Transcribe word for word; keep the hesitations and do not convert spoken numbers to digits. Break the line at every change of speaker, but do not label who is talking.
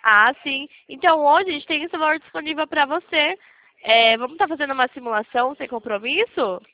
Ah, sim. Então hoje a gente tem esse valor disponível para você. É, vamos estar fazendo uma simulação sem compromisso?